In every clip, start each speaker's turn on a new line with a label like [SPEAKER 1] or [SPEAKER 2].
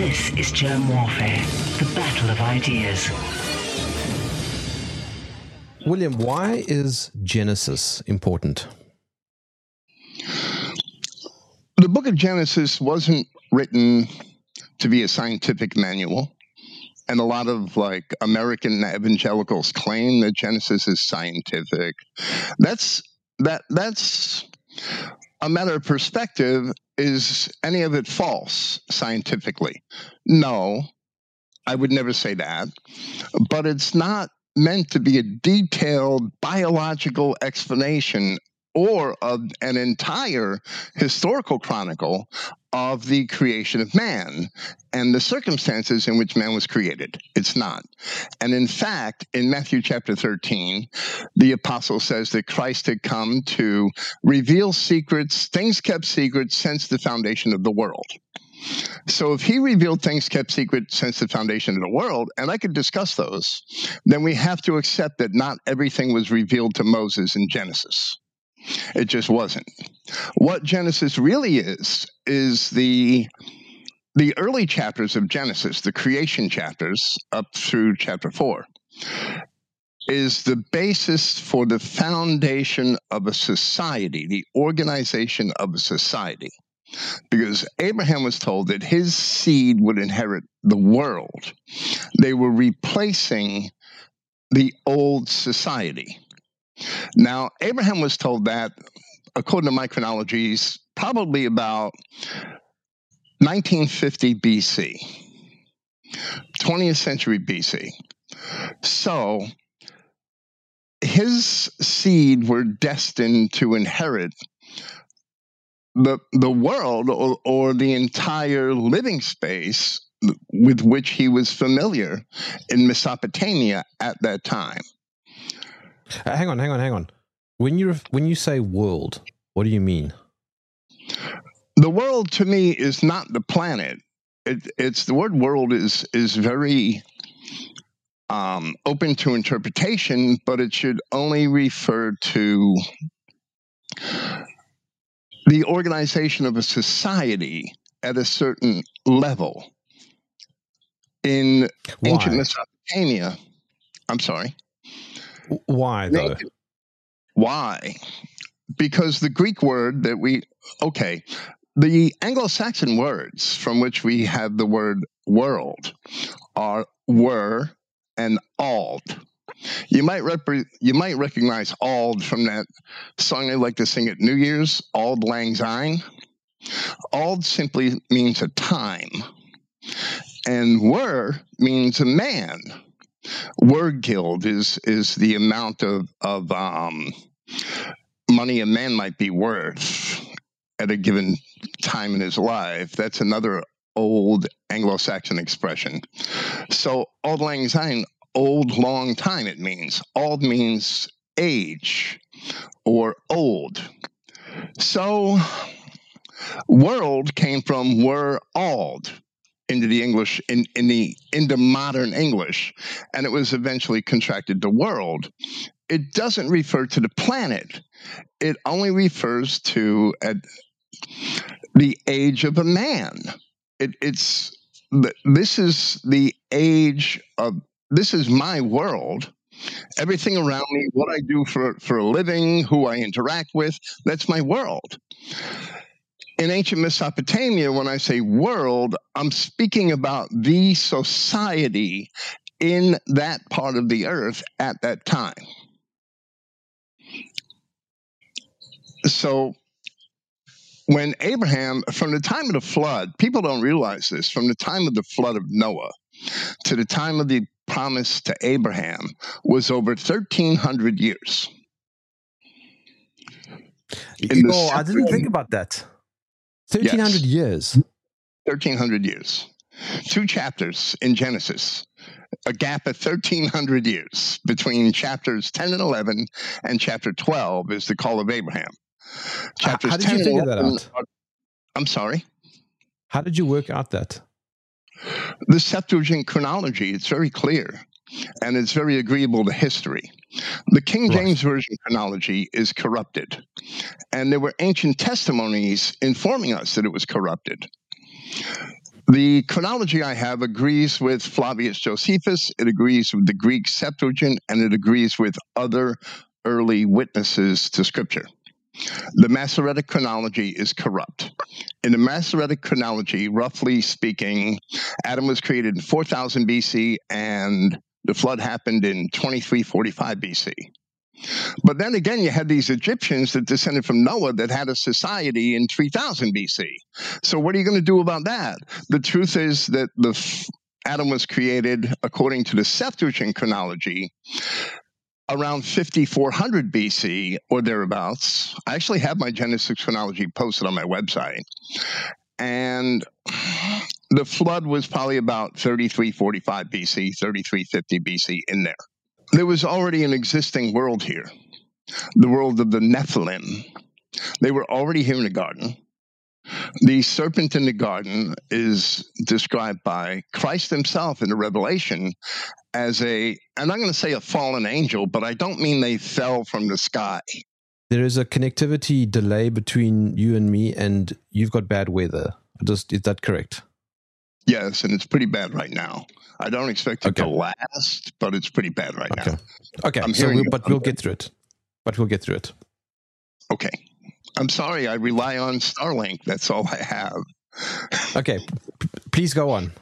[SPEAKER 1] This is Germ Warfare, the battle of ideas.
[SPEAKER 2] William, why is Genesis important?
[SPEAKER 3] The book of Genesis wasn't written to be a scientific manual. And a lot of American evangelicals claim that Genesis is scientific. That's a matter of perspective. Is any of it false scientifically? No, I would never say that. But it's not meant to be a detailed biological explanation or of an entire historical chronicle of the creation of man and the circumstances in which man was created. It's not. And in fact, in Matthew chapter 13, the apostle says that Christ had come to reveal secrets, things kept secret since the foundation of the world. So if he revealed things kept secret since the foundation of the world, and I could discuss those, then we have to accept that not everything was revealed to Moses in Genesis. It just wasn't. What Genesis really is the early chapters of Genesis, the creation chapters up through chapter 4, is the basis for the foundation of a society, the organization of a society. Because Abraham was told that his seed would inherit the world. They were replacing the old society. Now, Abraham was told that, according to my chronologies, probably about 1950 BC, 20th century BC. So his seed were destined to inherit the world or the entire living space with which he was familiar in Mesopotamia at that time.
[SPEAKER 2] Hang on. When you say world, what do you mean?
[SPEAKER 3] The world to me is not the planet. It's the word world is very open to interpretation, but it should only refer to the organization of a society at a certain level. In ancient Mesopotamia, I'm sorry.
[SPEAKER 2] Why, though?
[SPEAKER 3] Why? Because the Greek word that the Anglo-Saxon words from which we have the word world are were and ald. You might recognize ald from that song they like to sing at New Year's, Auld Lang Syne. Ald simply means a time, and were means a man. Word guild is the amount of money a man might be worth at a given time in his life. That's another old Anglo-Saxon expression. So Auld Lang Syne, old, long time it means. Auld means age or old. So world came from were ald into the English into modern English, and it was eventually contracted to world. It doesn't refer to the planet. It only refers to the age of a man. This is the age of. This is my world. Everything around me, what I do for a living, who I interact with, that's my world. In ancient Mesopotamia, when I say world, I'm speaking about the society in that part of the earth at that time. So when Abraham, from the time of the flood, people don't realize this, from the time of the flood of Noah to the time of the promise to Abraham was over 1,300 years.
[SPEAKER 2] I didn't think about that. 1,300 years.
[SPEAKER 3] 1,300 years. 2 chapters in Genesis. A gap of 1,300 years between chapters 10 and 11 and chapter 12 is the call of Abraham. Chapters
[SPEAKER 2] How did you figure that out?
[SPEAKER 3] I'm sorry?
[SPEAKER 2] How did you work out that?
[SPEAKER 3] The Septuagint chronology, it's very clear, and it's very agreeable to history. The King James Version chronology is corrupted, and there were ancient testimonies informing us that it was corrupted. The chronology I have agrees with Flavius Josephus, it agrees with the Greek Septuagint, and it agrees with other early witnesses to Scripture. The Masoretic chronology is corrupt. In the Masoretic chronology, roughly speaking, Adam was created in 4000 BC and the flood happened in 2345 BC. But then again, you had these Egyptians that descended from Noah that had a society in 3000 BC. So what are you going to do about that? The truth is that Adam was created, according to the Septuagint chronology, around 5400 BC or thereabouts. I actually have my Genesis chronology posted on my website. And the flood was probably about 3345 BC, 3350 BC in there. There was already an existing world here, the world of the Nephilim. They were already here in the garden. The serpent in the garden is described by Christ himself in the Revelation as I'm not going to say a fallen angel, but I don't mean they fell from the sky.
[SPEAKER 2] There is a connectivity delay between you and me, and you've got bad weather. Is that correct?
[SPEAKER 3] Yes, and it's pretty bad right now. I don't expect it to last, but it's pretty bad right now.
[SPEAKER 2] Okay, we'll get through it. Okay.
[SPEAKER 3] I'm sorry, I rely on Starlink. That's all I have.
[SPEAKER 2] Okay, please go on.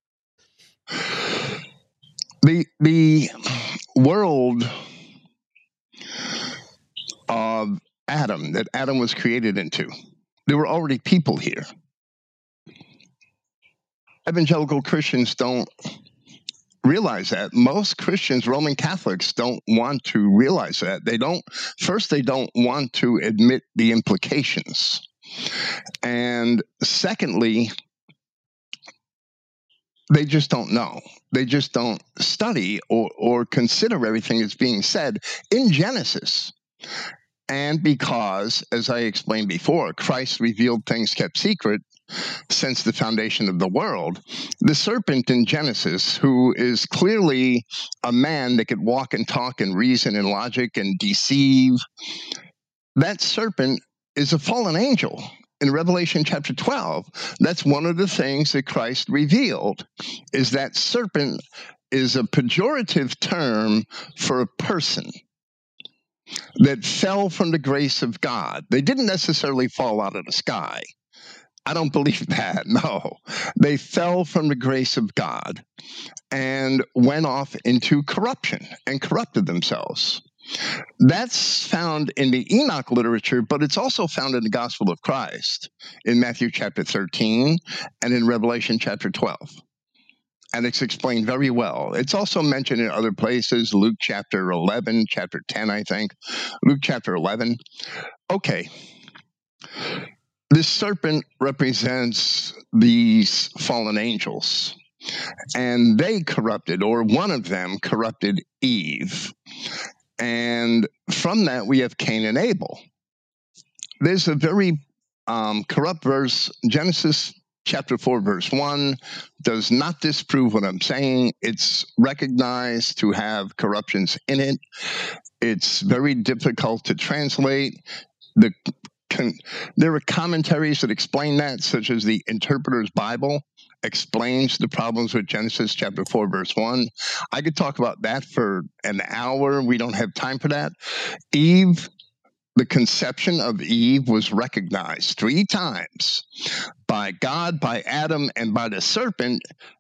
[SPEAKER 3] The world of Adam, that Adam was created into, there were already people here. Evangelical Christians don't realize that. Most Christians, Roman Catholics, don't want to realize that. They don't want to admit the implications. And secondly, they just don't know. They just don't study or consider everything that's being said in Genesis. And because, as I explained before, Christ revealed things kept secret since the foundation of the world, the serpent in Genesis, who is clearly a man that could walk and talk and reason and logic and deceive, that serpent is a fallen angel. In Revelation chapter 12, that's one of the things that Christ revealed, is that serpent is a pejorative term for a person that fell from the grace of God. They didn't necessarily fall out of the sky. I don't believe that, no. They fell from the grace of God and went off into corruption and corrupted themselves. That's found in the Enoch literature, but it's also found in the Gospel of Christ, in Matthew chapter 13 and in Revelation chapter 12. And it's explained very well. It's also mentioned in other places, Luke chapter 11, chapter 10, I think. Luke chapter 11. Okay. This serpent represents these fallen angels, and they corrupted, or one of them corrupted Eve. And from that, we have Cain and Abel. There's a very corrupt verse, Genesis chapter 4, verse 1, does not disprove what I'm saying. It's recognized to have corruptions in it. It's very difficult to translate. There are commentaries that explain that, such as the Interpreter's Bible explains the problems with Genesis chapter 4, verse 1. I could talk about that for an hour. We don't have time for that. Eve, the conception of Eve was recognized 3 times by God, by Adam, and by the serpent.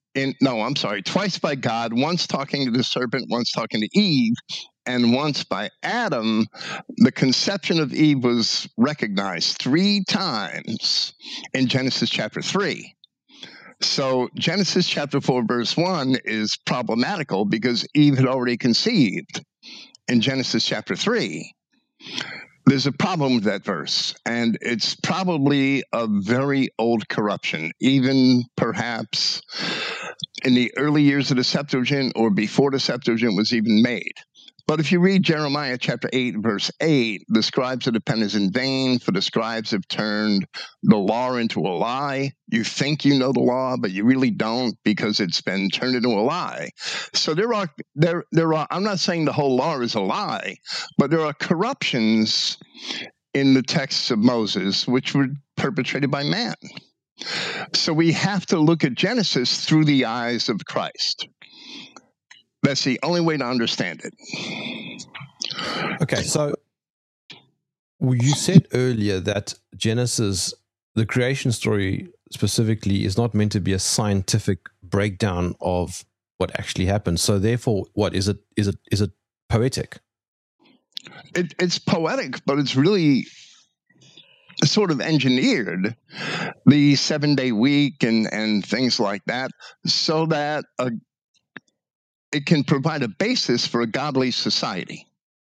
[SPEAKER 3] Twice by God, once talking to the serpent, once talking to Eve, and once by Adam. The conception of Eve was recognized 3 times in Genesis chapter 3. So Genesis chapter 4, verse 1 is problematical because Eve had already conceived in Genesis chapter 3. There's a problem with that verse, and it's probably a very old corruption, even perhaps in the early years of the Septuagint or before the Septuagint was even made. But if you read Jeremiah chapter 8, verse 8, the scribes of the pen is in vain, for the scribes have turned the law into a lie. You think you know the law, but you really don't, because it's been turned into a lie. So there are, I'm not saying the whole law is a lie, but there are corruptions in the texts of Moses which were perpetrated by man. So we have to look at Genesis through the eyes of Christ. That's the only way to understand it.
[SPEAKER 2] Okay, so you said earlier that Genesis, the creation story specifically, is not meant to be a scientific breakdown of what actually happened. So therefore, what is it? Is it poetic?
[SPEAKER 3] It's poetic, but it's really sort of engineered, the 7-day week and things like that, so that it can provide a basis for a godly society.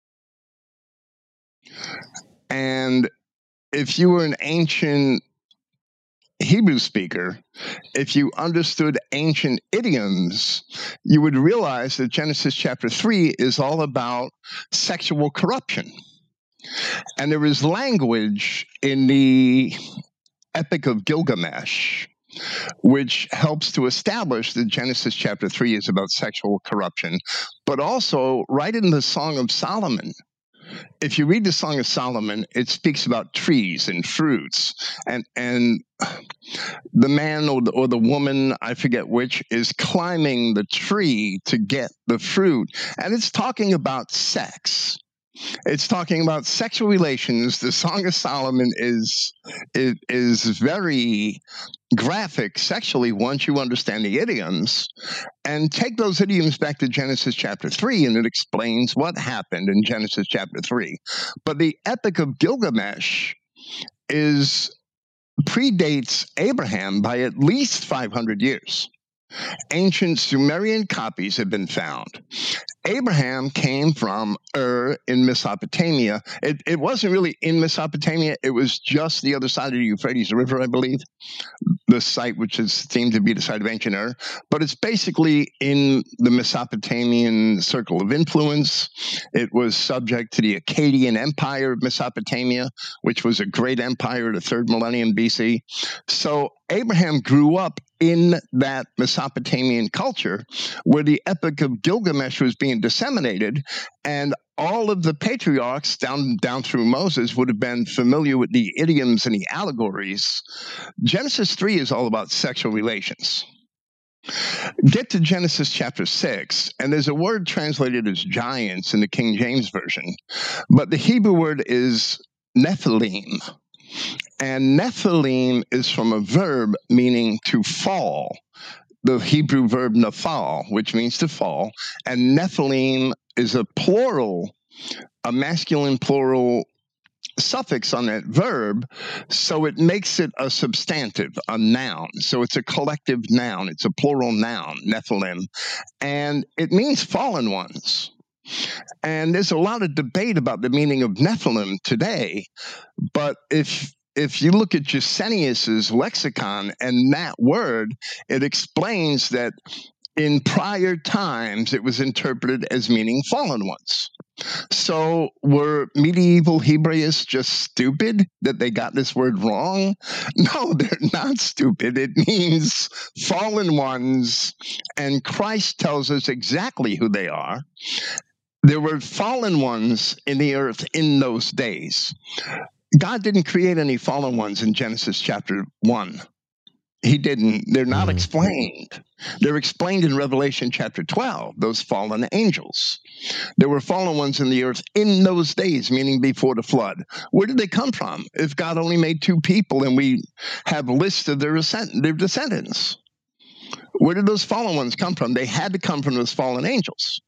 [SPEAKER 3] And if you were an ancient Hebrew speaker, if you understood ancient idioms, you would realize that Genesis chapter 3 is all about sexual corruption. And there is language in the Epic of Gilgamesh which helps to establish that Genesis chapter 3 is about sexual corruption, but also right in the Song of Solomon. If you read the Song of Solomon, it speaks about trees and fruits, and the man or the woman, I forget which, is climbing the tree to get the fruit, and it's talking about sex. It's talking about sexual relations. The Song of Solomon is very graphic sexually once you understand the idioms, and take those idioms back to Genesis chapter 3, and it explains what happened in Genesis chapter 3. But the Epic of Gilgamesh predates Abraham by at least 500 years. Ancient Sumerian copies have been found. Abraham came from Ur in Mesopotamia. It wasn't really in Mesopotamia. It was just the other side of the Euphrates River, I believe, the site which is seemed to be the site of ancient Ur. But it's basically in the Mesopotamian circle of influence. It was subject to the Akkadian Empire of Mesopotamia, which was a great empire, the 3rd millennium BC. So Abraham grew up in that Mesopotamian culture where the Epic of Gilgamesh was being disseminated, and all of the patriarchs down through Moses would have been familiar with the idioms and the allegories. Genesis 3 is all about sexual relations. Get to Genesis chapter 6, and there's a word translated as giants in the King James Version, but the Hebrew word is Nephilim. And Nephilim is from a verb meaning to fall, the Hebrew verb naphal, which means to fall, and Nephilim is a plural, a masculine plural suffix on that verb, so it makes it a substantive, a noun. So it's a collective noun. It's a plural noun, Nephilim, and it means fallen ones. And there's a lot of debate about the meaning of Nephilim today, but if you look at Gesenius's lexicon and that word, it explains that in prior times it was interpreted as meaning fallen ones. So were medieval Hebraists just stupid that they got this word wrong? No, they're not stupid. It means fallen ones, and Christ tells us exactly who they are. There were fallen ones in the earth in those days. God didn't create any fallen ones in Genesis chapter 1. He didn't. They're not explained. They're explained in Revelation chapter 12, those fallen angels. There were fallen ones in the earth in those days, meaning before the flood. Where did they come from? If God only made 2 people and we have lists of their descendants, where did those fallen ones come from? They had to come from those fallen angels.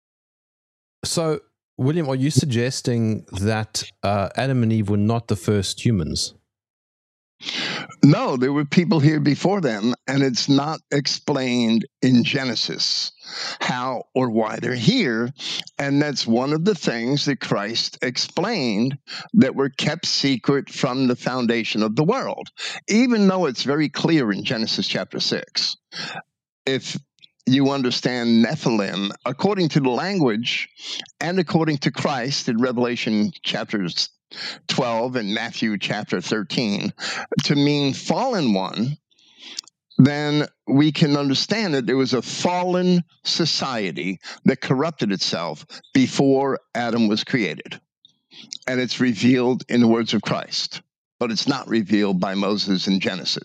[SPEAKER 2] So, William, are you suggesting that Adam and Eve were not the first humans?
[SPEAKER 3] No, there were people here before them, and it's not explained in Genesis how or why they're here. And that's one of the things that Christ explained that were kept secret from the foundation of the world, even though it's very clear in Genesis chapter 6. If you understand Nephilim, according to the language and according to Christ in Revelation chapters 12 and Matthew chapter 13, to mean fallen one, then we can understand that there was a fallen society that corrupted itself before Adam was created. And it's revealed in the words of Christ, but it's not revealed by Moses in Genesis.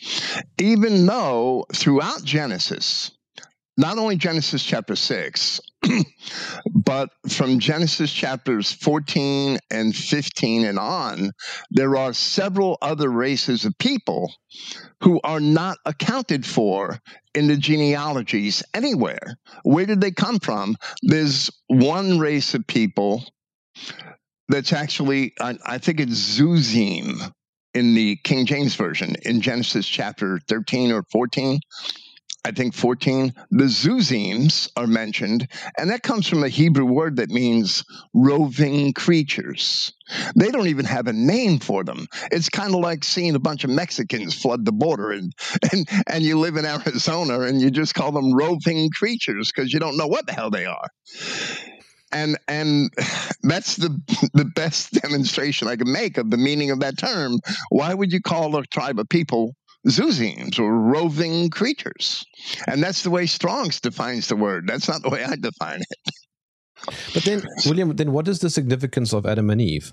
[SPEAKER 3] Even though throughout Genesis, not only Genesis chapter 6, but from Genesis chapters 14 and 15 and on, there are several other races of people who are not accounted for in the genealogies anywhere. Where did they come from? There's one race of people that's actually, I think it's Zuzim in the King James Version in Genesis chapter 13 or 14. I think 14, the Zuzims are mentioned, and that comes from a Hebrew word that means roving creatures. They don't even have a name for them. It's kind of like seeing a bunch of Mexicans flood the border, and you live in Arizona, and you just call them roving creatures because you don't know what the hell they are. And that's the best demonstration I can make of the meaning of that term. Why would you call a tribe of people Zuzims, or roving creatures? And that's the way Strong's defines the word. That's not the way I define it.
[SPEAKER 2] But then, William, then what is the significance of Adam and Eve?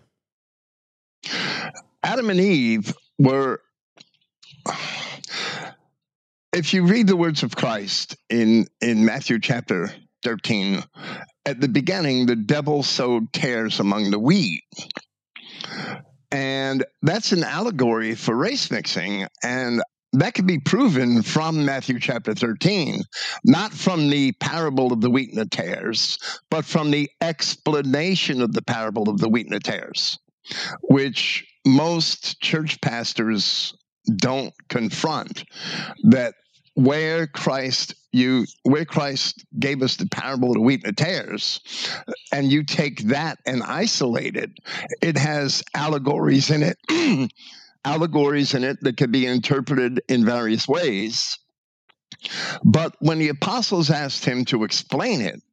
[SPEAKER 3] Adam and Eve were, if you read the words of Christ in Matthew chapter 13, at the beginning, the devil sowed tares among the wheat. And that's an allegory for race mixing. And that can be proven from Matthew chapter 13, not from the parable of the wheat and the tares, but from the explanation of the parable of the wheat and the tares, which most church pastors don't confront. That where Christ gave us the parable of the wheat and the tares, and you take that and isolate it, it has allegories in it, that can be interpreted in various ways. But when the apostles asked him to explain it,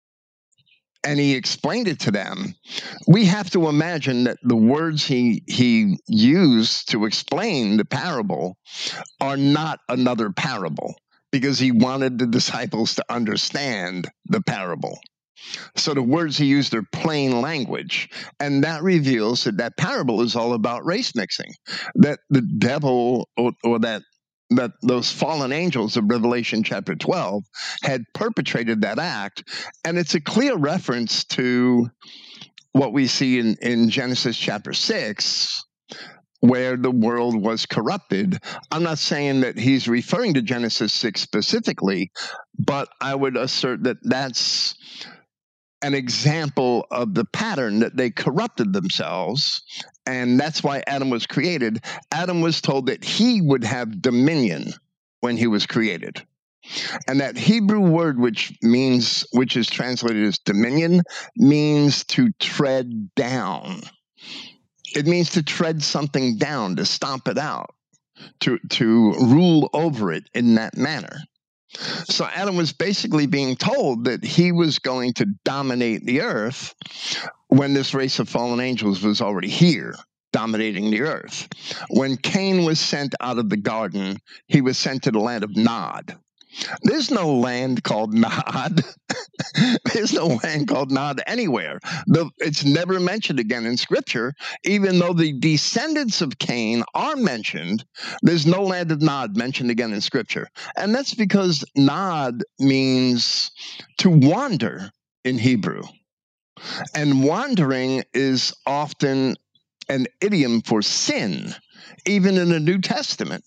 [SPEAKER 3] and he explained it to them, we have to imagine that the words he used to explain the parable are not another parable, because he wanted the disciples to understand the parable. So the words he used are plain language, and that reveals that parable is all about race mixing, that the devil or that those fallen angels of Revelation chapter 12 had perpetrated that act. And it's a clear reference to what we see in Genesis chapter 6, where the world was corrupted. I'm not saying that he's referring to Genesis 6 specifically, but I would assert that that's an example of the pattern that they corrupted themselves. And that's why Adam was created. Adam was told that he would have dominion when he was created. And that Hebrew word, which is translated as dominion, means to tread down. It means to tread something down, to stomp it out, to rule over it in that manner. So Adam was basically being told that he was going to dominate the earth when this race of fallen angels was already here, dominating the earth. When Cain was sent out of the garden, he was sent to the land of Nod. There's no land called Nod. There's no land called Nod anywhere. It's never mentioned again in Scripture, even though the descendants of Cain are mentioned. There's no land of Nod mentioned again in Scripture. And that's because Nod means to wander in Hebrew. And wandering is often an idiom for sin, even in the New Testament.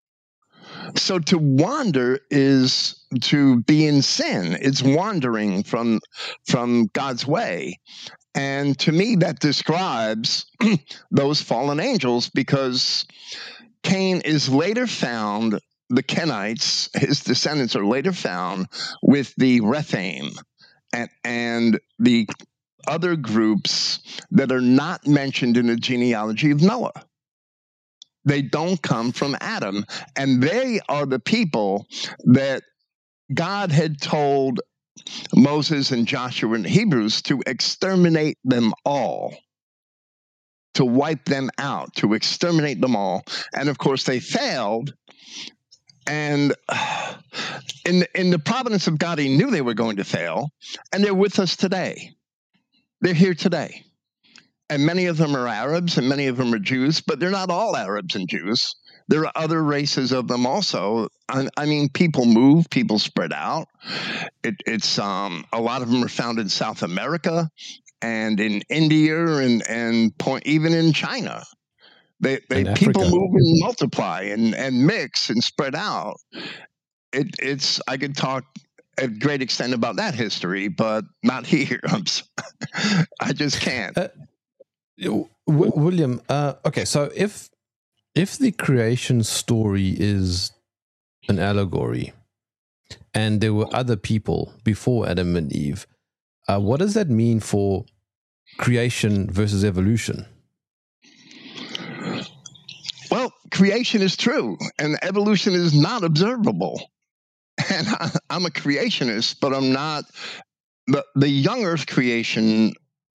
[SPEAKER 3] So to wander is to be in sin. It's wandering from God's way. And to me, that describes those fallen angels, because Cain is later found, the Kenites, his descendants are later found with the Rephaim and the other groups that are not mentioned in the genealogy of Noah. They don't come from Adam, and they are the people that God had told Moses and Joshua and the Hebrews to exterminate them all, to wipe them out, to exterminate them all. And of course, they failed. And in the providence of God, he knew they were going to fail, and they're with us today. They're here today. And many of them are Arabs and many of them are Jews, but they're not all Arabs and Jews. There are other races of them also. I mean, people move, people spread out. It's a lot of them are found in South America and in India and even in China. They people move and multiply and mix and spread out. I could talk at great extent about that history, but not here. I just can't.
[SPEAKER 2] William, okay, so if the creation story is an allegory, and there were other people before Adam and Eve, what does that mean for creation versus evolution?
[SPEAKER 3] Well, creation is true, and evolution is not observable. And I'm a creationist, but I'm not the young Earth creation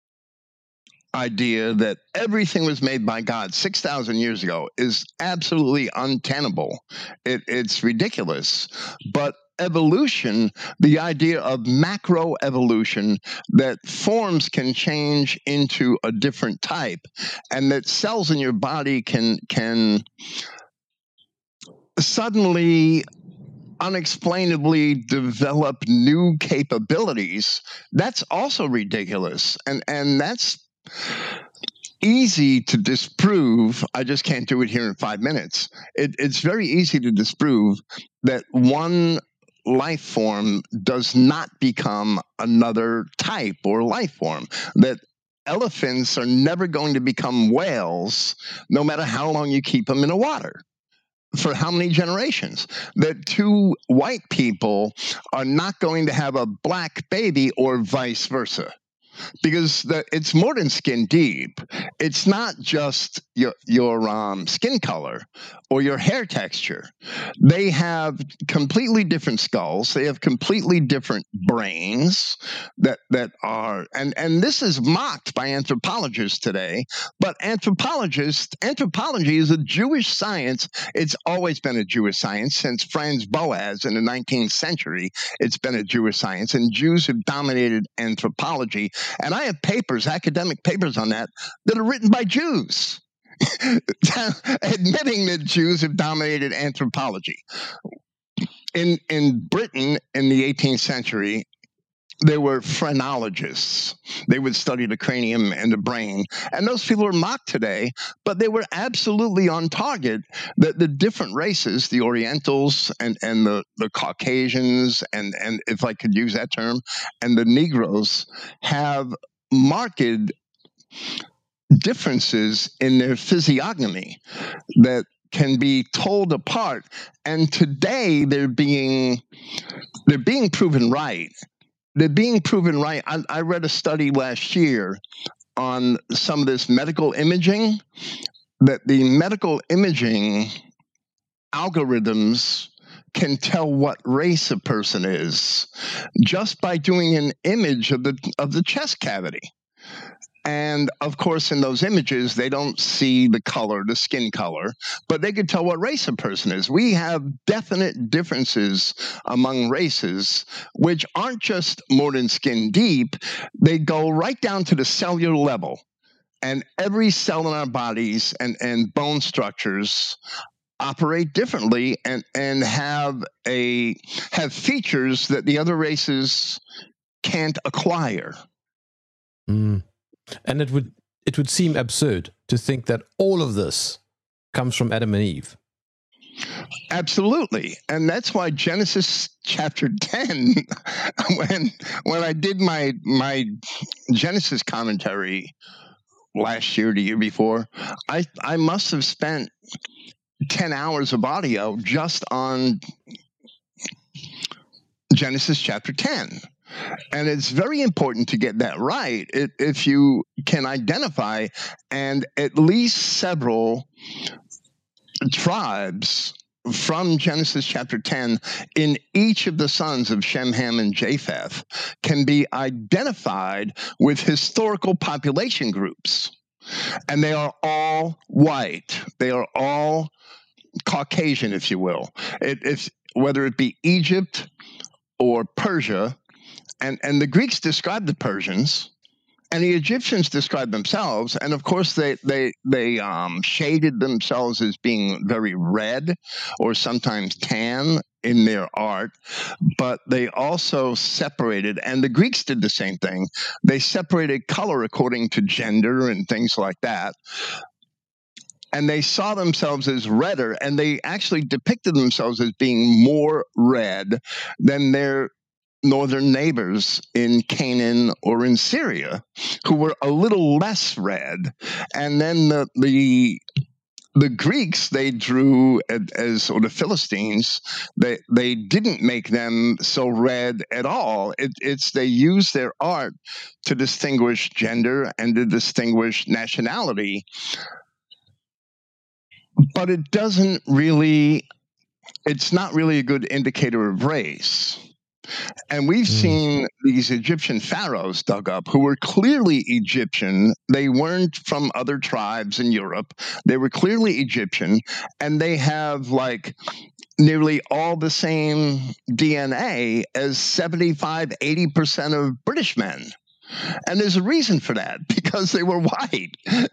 [SPEAKER 3] idea that everything was made by God 6,000 years ago is absolutely untenable. It's ridiculous. But evolution, the idea of macro evolution, that forms can change into a different type, and that cells in your body can suddenly unexplainably develop new capabilities, that's also ridiculous. And that's easy to disprove. I just can't do it here in 5 minutes. It's very easy to disprove that one life form does not become another type or life form, that elephants are never going to become whales no matter how long you keep them in the water. For how many generations? That two white people are not going to have a black baby or vice versa. Because it's more than skin deep. It's not just your skin color or your hair texture. They have completely different skulls. They have completely different brains that are, and this is mocked by anthropologists today. But anthropology is a Jewish science. It's always been a Jewish science since Franz Boas in the 19th century. It's been a Jewish science, and Jews have dominated anthropology. And I have papers, academic papers on that are written by Jews, admitting that Jews have dominated anthropology. In Britain in the 18th century, there were phrenologists. They would study the cranium and the brain. And those people are mocked today, but they were absolutely on target. The different races, the Orientals and the Caucasians, and if I could use that term, and the Negroes have marked differences in their physiognomy that can be told apart. And today they're being proven right. They're being proven right. I read a study last year on some of this medical imaging, that the medical imaging algorithms can tell what race a person is just by doing an image of the chest cavity. And of course, in those images, they don't see the color, the skin color, but they can tell what race a person is. We have definite differences among races, which aren't just more than skin deep. They go right down to the cellular level. And every cell in our bodies and bone structures operate differently and have features that the other races can't acquire.
[SPEAKER 2] Mm. And it would seem absurd to think that all of this comes from Adam and Eve.
[SPEAKER 3] Absolutely. And that's why Genesis chapter 10, when I did my Genesis commentary last year, the year before, I must have spent 10 hours of audio just on Genesis chapter 10. And it's very important to get that right if you can identify and at least several tribes from Genesis chapter 10 in each of the sons of Shem, Ham, and Japheth can be identified with historical population groups. And they are all white. They are all Caucasian, if you will. Whether it be Egypt or Persia, and the Greeks described the Persians And the Egyptians described themselves, and of course they shaded themselves as being very red or sometimes tan in their art, but they also separated, and the Greeks did the same thing. They separated color according to gender and things like that. And they saw themselves as redder, and they actually depicted themselves as being more red than their northern neighbors in Canaan or in Syria, who were a little less red. And then the Greeks they drew as or the Philistines, they didn't make them so red at all. It's they used their art to distinguish gender and to distinguish nationality, but it doesn't really. It's not really a good indicator of race. And we've seen these Egyptian pharaohs dug up who were clearly Egyptian. They weren't from other tribes in Europe. They were clearly Egyptian, and they have like nearly all the same DNA as 75, 80% of British men. And there's a reason for that, because they were white.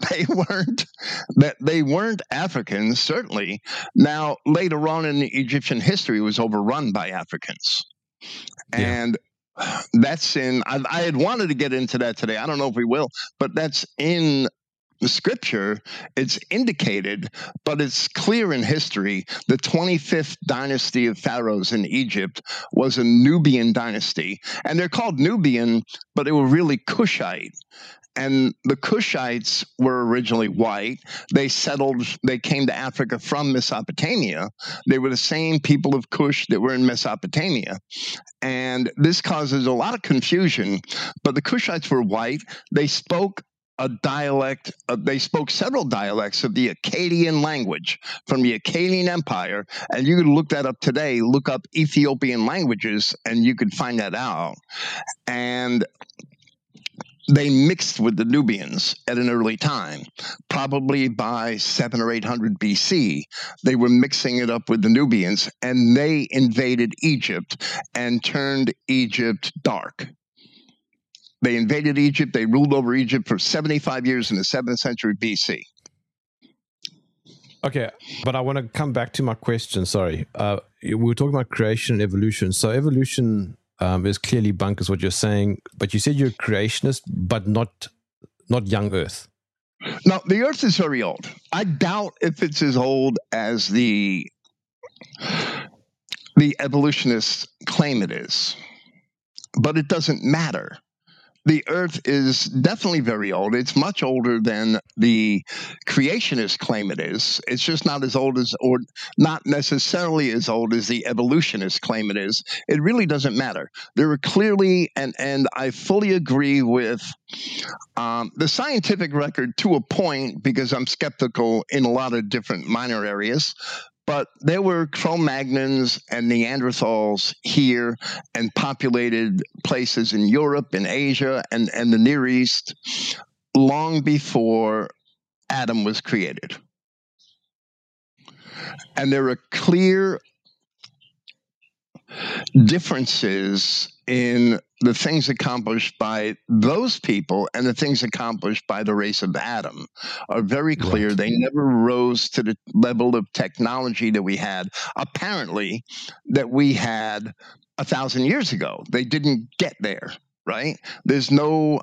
[SPEAKER 3] They weren't Africans, certainly. Now, later on in Egyptian history, it was overrun by Africans. And that's I had wanted to get into that today. I don't know if we will, but that's in the scripture. It's indicated, but it's clear in history. The 25th dynasty of pharaohs in Egypt was a Nubian dynasty. And they're called Nubian, but they were really Kushite. And the Kushites were originally white. They came to Africa from Mesopotamia. They were the same people of Kush that were in Mesopotamia. And this causes a lot of confusion. But the Kushites were white. They spoke a dialect. They spoke several dialects of the Akkadian language from the Akkadian Empire. And you can look that up today. Look up Ethiopian languages, and you could find that out. And they mixed with the Nubians at an early time, probably by 700 or 800 BC. They were mixing it up with the Nubians, and they invaded Egypt and turned Egypt dark. They invaded Egypt. They ruled over Egypt for 75 years in the 7th century BC.
[SPEAKER 2] Okay, but I want to come back to my question. Sorry. We were talking about creation and evolution. So evolution is clearly bunk, is what you're saying. But you said you're a creationist, but not young Earth.
[SPEAKER 3] No, the Earth is very old. I doubt if it's as old as the evolutionists claim it is. But it doesn't matter. The Earth is definitely very old. It's much older than the creationists claim it is. It's just not as old as, or not necessarily as old as the evolutionists claim it is. It really doesn't matter. There are clearly, and I fully agree with the scientific record to a point, because I'm skeptical in a lot of different minor areas. But there were Cro-Magnons and Neanderthals here and populated places in Europe and Asia and the Near East long before Adam was created. And there are clear differences in the things accomplished by those people and the things accomplished by the race of Adam are very clear. Right. They never rose to the level of technology that we had, apparently, that we had 1,000 years ago. They didn't get there, right? There's no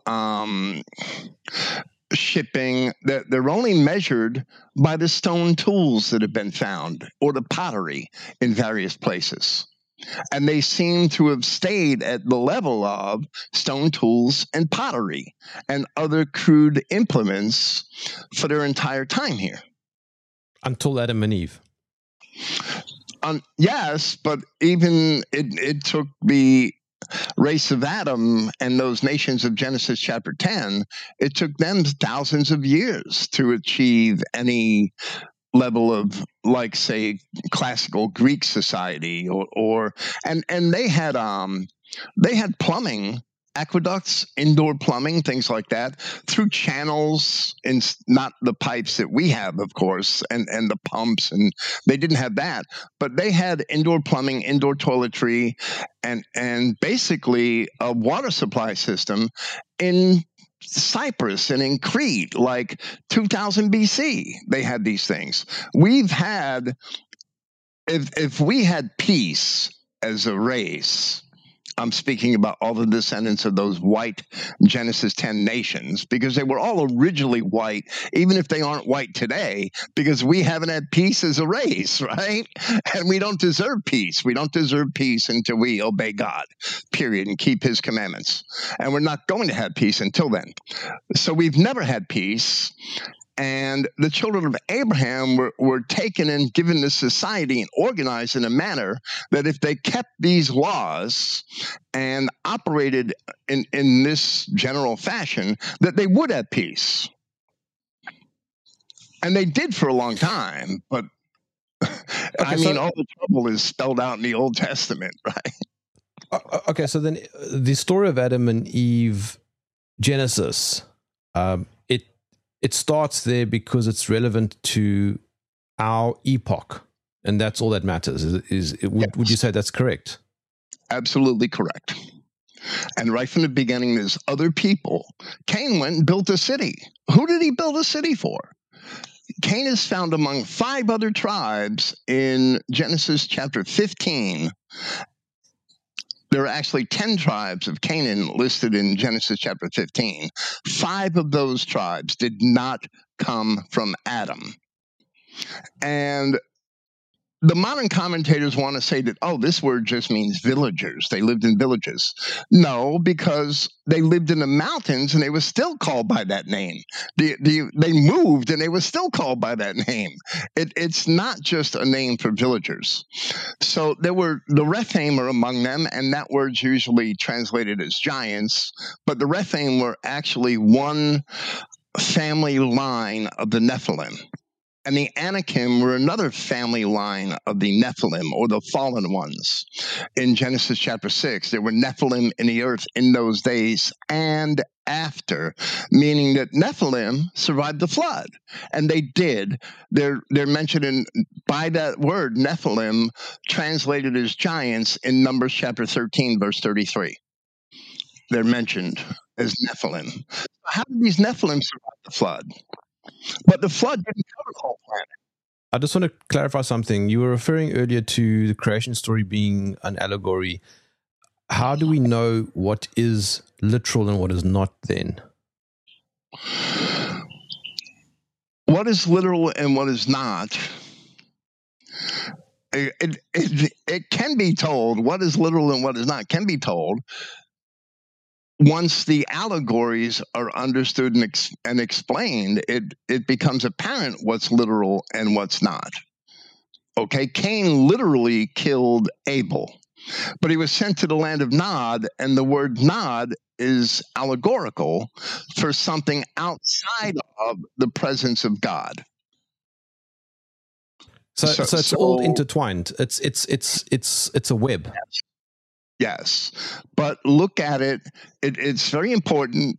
[SPEAKER 3] shipping. They're only measured by the stone tools that have been found or the pottery in various places. And they seem to have stayed at the level of stone tools and pottery and other crude implements for their entire time here.
[SPEAKER 2] Until Adam and Eve.
[SPEAKER 3] Yes, but even it took the race of Adam and those nations of Genesis chapter 10, it took them thousands of years to achieve any level of, like, say, classical Greek society, and they had plumbing, aqueducts, indoor plumbing, things like that, through channels, and not the pipes that we have, of course, and the pumps, and they didn't have that, but they had indoor plumbing, indoor toiletry, and basically a water supply system in Cyprus and in Crete, like 2000 BC. They had these things. We've had, if we had peace as a race, I'm speaking about all the descendants of those white Genesis 10 nations, because they were all originally white, even if they aren't white today, because we haven't had peace as a race, right? And we don't deserve peace. We don't deserve peace until we obey God, period, and keep his commandments. And we're not going to have peace until then. So we've never had peace. And the children of Abraham were taken and given to society and organized in a manner that if they kept these laws and operated in this general fashion, that they would have peace. And they did for a long time, but I mean, all the trouble is spelled out in the Old Testament, right?
[SPEAKER 2] Okay, so then the story of Adam and Eve, Genesis, it starts there because it's relevant to our epoch, and that's all that matters. Would you say that's correct?
[SPEAKER 3] Absolutely correct. And right from the beginning, there's other people. Cain went and built a city. Who did he build a city for? Cain is found among 5 other tribes in Genesis chapter 15. There are actually 10 tribes of Canaan listed in Genesis chapter 15. 5 of those tribes did not come from Adam. And the modern commentators want to say that, oh, this word just means villagers. They lived in villages. No, because they lived in the mountains and they were still called by that name. They moved and they were still called by that name. It's not just a name for villagers. So there were the Rephaim are among them, and that word's usually translated as giants. But the Rephaim were actually one family line of the Nephilim. And the Anakim were another family line of the Nephilim, or the fallen ones. In Genesis chapter 6, there were Nephilim in the earth in those days and after, meaning that Nephilim survived the flood. And they did. They're mentioned by that word, Nephilim, translated as giants in Numbers chapter 13, verse 33. They're mentioned as Nephilim. How did these Nephilim survive the flood? But the flood didn't cover the whole planet.
[SPEAKER 2] I just want to clarify something. You were referring earlier to the creation story being an allegory. How do we know what is literal and what is not then?
[SPEAKER 3] What is literal and what is not? It can be told. What is literal and what is not can be told once the allegories are understood and explained. It becomes apparent what's literal and what's not. Okay, Cain literally killed Abel, but he was sent to the land of Nod, and the word Nod is allegorical for something outside of the presence of God.
[SPEAKER 2] So it's all intertwined. It's a web.
[SPEAKER 3] Yes, but look at it. It's very important.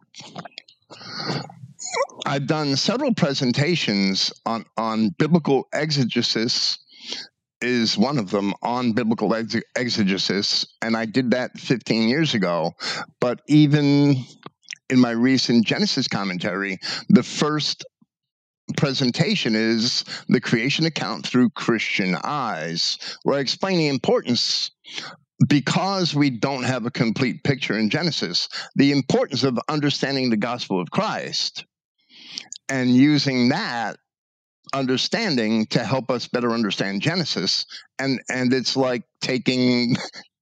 [SPEAKER 3] I've done several presentations on biblical exegesis, is one of them, on biblical exegesis, and I did that 15 years ago. But even in my recent Genesis commentary, the first presentation is the creation account through Christian eyes, where I explain the importance, because we don't have a complete picture in Genesis, the importance of understanding the gospel of Christ and using that understanding to help us better understand Genesis. And it's like taking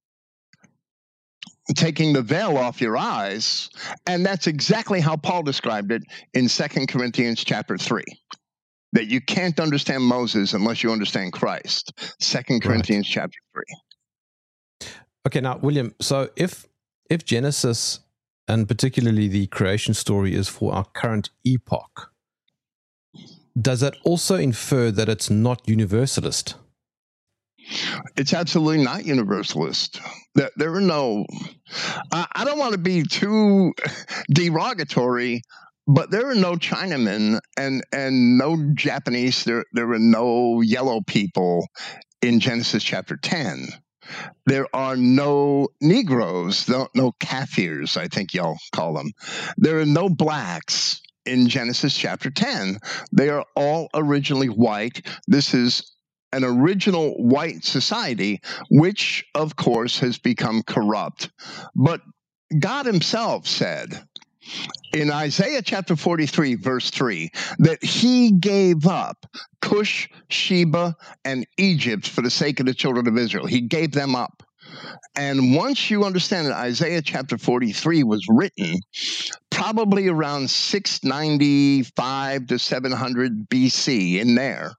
[SPEAKER 3] the veil off your eyes. And that's exactly how Paul described it in 2 Corinthians chapter 3. That you can't understand Moses unless you understand Christ. 2 Corinthians chapter 3.
[SPEAKER 2] Okay, now, William, so if Genesis, and particularly the creation story, is for our current epoch, does that also infer that it's not universalist?
[SPEAKER 3] It's absolutely not universalist. There are no... I don't want to be too derogatory, but there are no Chinamen and no Japanese. There were no yellow people in Genesis chapter 10. There are no Negroes, no Kafirs, I think y'all call them. There are no blacks in Genesis chapter 10. They are all originally white. This is an original white society, which, of course, has become corrupt. But God himself said in Isaiah chapter 43, verse 3, that he gave up Cush, Sheba, and Egypt for the sake of the children of Israel. He gave them up. And once you understand that Isaiah chapter 43 was written probably around 695 to 700 BC in there,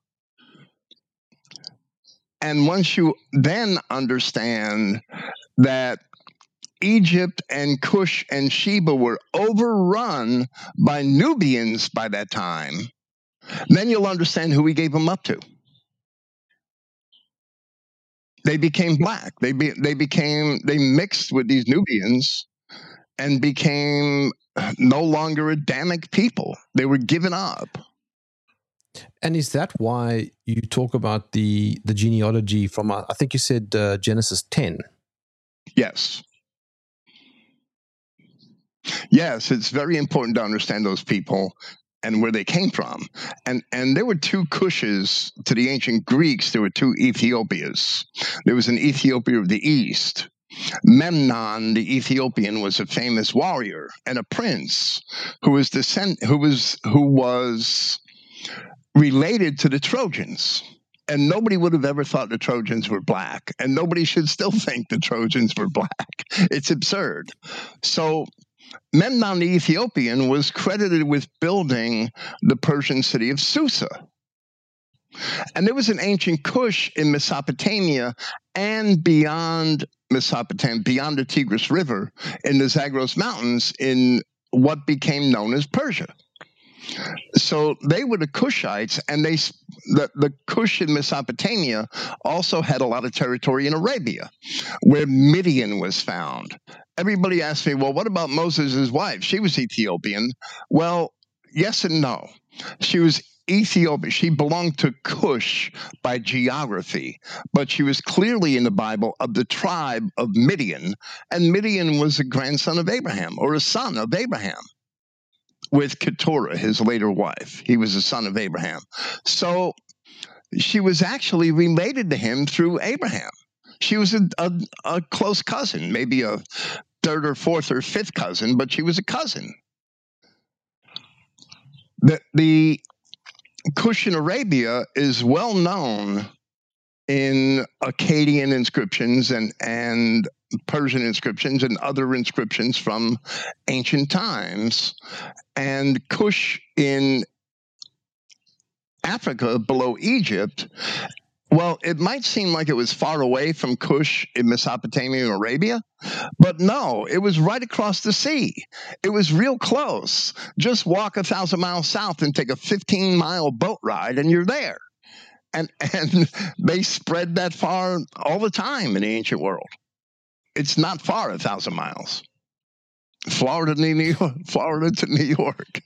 [SPEAKER 3] and once you then understand that Egypt and Cush and Sheba were overrun by Nubians by that time, then you'll understand who he gave them up to. They became black. They mixed with these Nubians and became no longer Adamic people. They were given up.
[SPEAKER 2] And is that why you talk about the genealogy from, I think you said Genesis 10?
[SPEAKER 3] Yes. Yes, it's very important to understand those people and where they came from. And there were two Cushes to the ancient Greeks. There were two Ethiopias. There was an Ethiopia of the East. Memnon, the Ethiopian, was a famous warrior and a prince who was related to the Trojans. And nobody would have ever thought the Trojans were black. And nobody should still think the Trojans were black. It's absurd. So Memnon the Ethiopian was credited with building the Persian city of Susa. And there was an ancient Cush in Mesopotamia and beyond Mesopotamia, beyond the Tigris River, in the Zagros Mountains in what became known as Persia. So they were the Cushites, and the Cush in Mesopotamia also had a lot of territory in Arabia, where Midian was found. Everybody asked me, well, what about Moses' wife? She was Ethiopian. Well, yes and no. She was Ethiopian. She belonged to Cush by geography, but she was clearly in the Bible of the tribe of Midian, and Midian was a grandson of Abraham, or a son of Abraham, with Keturah, his later wife. He was a son of Abraham. So she was actually related to him through Abraham. She was a close cousin, maybe a third or fourth or fifth cousin, but she was a cousin. The Cush in Arabia is well known in Akkadian inscriptions and Persian inscriptions and other inscriptions from ancient times. And Cush in Africa below Egypt, well, it might seem like it was far away from Cush in Mesopotamia and Arabia, but no, it was right across the sea. It was real close. Just walk 1,000 miles south and take a 15-mile boat ride and you're there. And they spread that far all the time in the ancient world. It's not far, 1,000 miles. Florida to New York.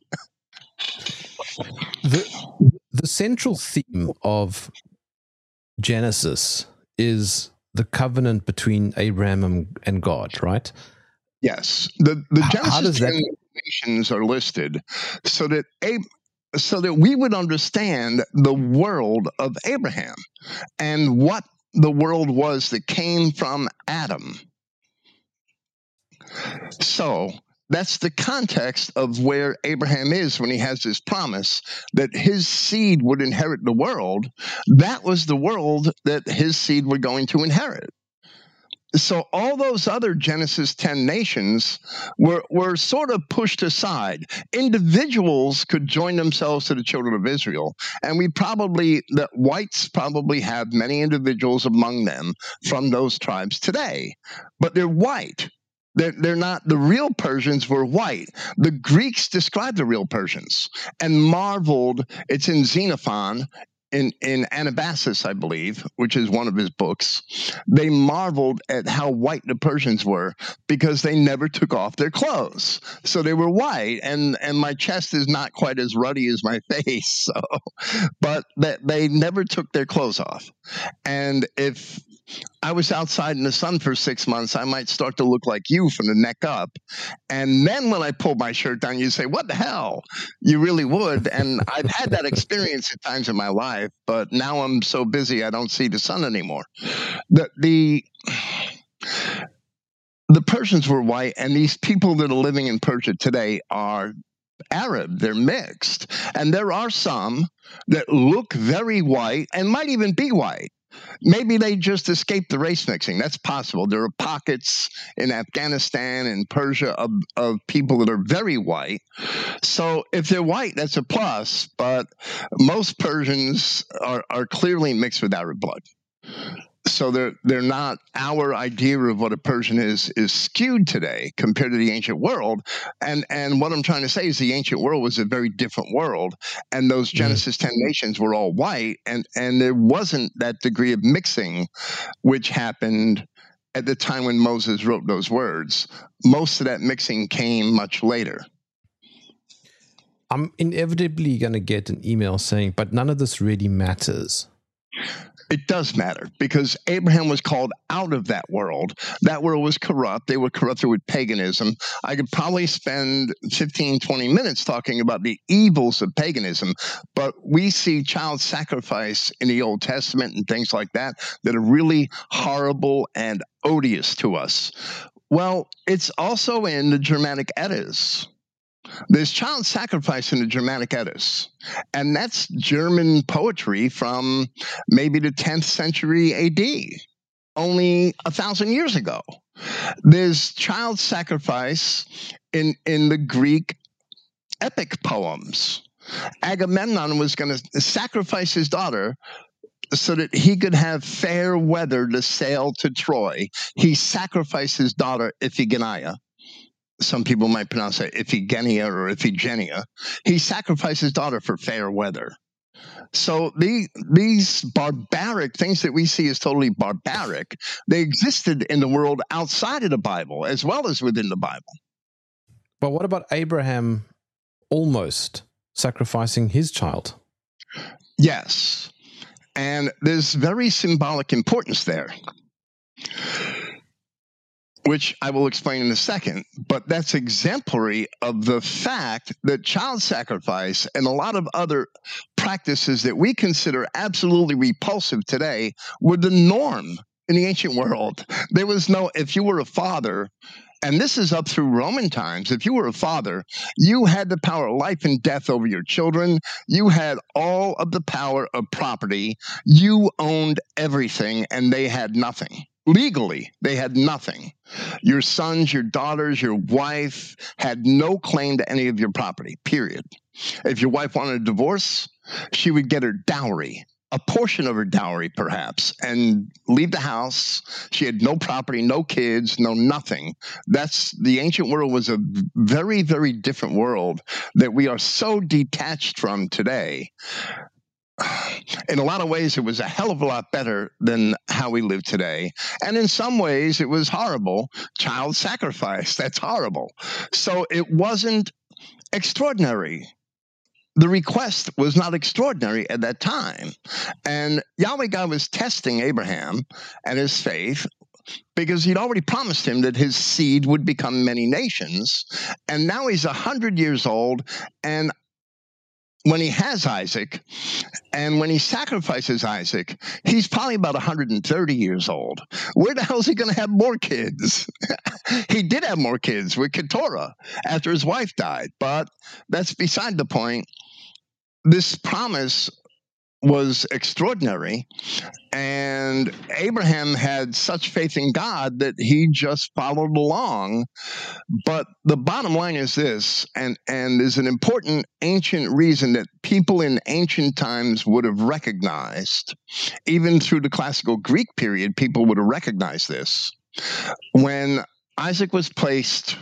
[SPEAKER 2] The central theme of Genesis is the covenant between Abraham and God, right?
[SPEAKER 3] Yes. The Genesis 10 nations are listed so that we would understand the world of Abraham and what the world was that came from Adam. So that's the context of where Abraham is when he has this promise that his seed would inherit the world. That was the world that his seed were going to inherit. So all those other Genesis 10 nations were sort of pushed aside. Individuals could join themselves to the children of Israel, and the whites probably have many individuals among them from those tribes today, but they're white. They're not, the real Persians were white. The Greeks described the real Persians and marveled. It's in Xenophon, in Anabasis, I believe, which is one of his books. They marveled at how white the Persians were because they never took off their clothes. So they were white, and my chest is not quite as ruddy as my face. But they never took their clothes off. And if I was outside in the sun for 6 months, I might start to look like you from the neck up. And then when I pull my shirt down, you say, what the hell? You really would. And I've had that experience at times in my life, but now I'm so busy I don't see the sun anymore. The Persians were white, and these people that are living in Persia today are Arab. They're mixed. And there are some that look very white and might even be white. Maybe they just escaped the race mixing. That's possible. There are pockets in Afghanistan and Persia of people that are very white. So if they're white, that's a plus. But most Persians are clearly mixed with Arab blood. So they're not, our idea of what a Persian is skewed today compared to the ancient world. And what I'm trying to say is the ancient world was a very different world. And those Genesis 10 nations were all white. And there wasn't that degree of mixing, which happened at the time when Moses wrote those words. Most of that mixing came much later.
[SPEAKER 2] I'm inevitably going to get an email saying, but none of this really matters.
[SPEAKER 3] It does matter, because Abraham was called out of that world. That world was corrupt. They were corrupted with paganism. I could probably spend 15, 20 minutes talking about the evils of paganism, but we see child sacrifice in the Old Testament and things like that are really horrible and odious to us. Well, it's also in the Germanic Eddas. There's child sacrifice in the Germanic Eddas, and that's German poetry from maybe the 10th century AD, only 1,000 years ago. There's child sacrifice in the Greek epic poems. Agamemnon was going to sacrifice his daughter so that he could have fair weather to sail to Troy. He sacrificed his daughter Iphigenia. Some people might pronounce it Iphigenia or Iphigenia. He sacrificed his daughter for fair weather. So these barbaric things that we see as totally barbaric, they existed in the world outside of the Bible as well as within the Bible.
[SPEAKER 2] But what about Abraham almost sacrificing his child?
[SPEAKER 3] Yes. And there's very symbolic importance there, which I will explain in a second, but that's exemplary of the fact that child sacrifice and a lot of other practices that we consider absolutely repulsive today were the norm in the ancient world. There was no, if you were a father, and this is up through Roman times, if you were a father, you had the power of life and death over your children. You had all of the power of property. You owned everything, and they had nothing. Legally, they had nothing. Your sons, your daughters, your wife had no claim to any of your property, period. If your wife wanted a divorce, she would get her dowry, a portion of her dowry perhaps, and leave the house. She had no property, no kids, no nothing. The ancient world was a very, very different world that we are so detached from today. In a lot of ways, it was a hell of a lot better than how we live today. And in some ways, it was horrible. Child sacrifice, that's horrible. So it wasn't extraordinary. The request was not extraordinary at that time. And Yahweh God was testing Abraham and his faith, because he'd already promised him that his seed would become many nations. And now he's 100 years old, and when he has Isaac, and when he sacrifices Isaac, he's probably about 130 years old. Where the hell is he going to have more kids? He did have more kids with Keturah after his wife died, but that's beside the point. This promise was extraordinary, and Abraham had such faith in God that he just followed along. But the bottom line is this, and there's an important ancient reason that people in ancient times would have recognized, even through the classical Greek period, people would have recognized this. When Isaac was placed